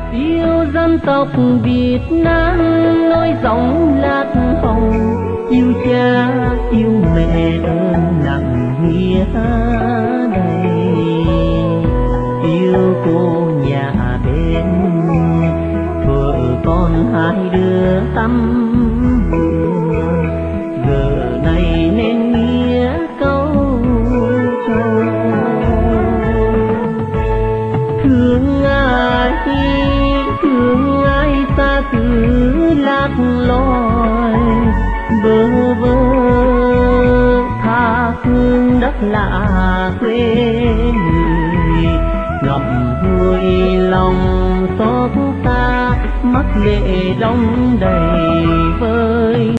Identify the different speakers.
Speaker 1: Yêu dân tộc Việt Nam nói giọng lạc hồng, yêu cha yêu mẹ ơn nặng nghĩa đầy, yêu cô nhà bên vợ con hai đứa tâm hương, giờ này nên nghĩa câu trầu. Thương ai xa cứ lạc lối bơ vơ, tha phương đất lạ quê người, ngậm vui lòng xót xa mắt lệ đong đầy vơi.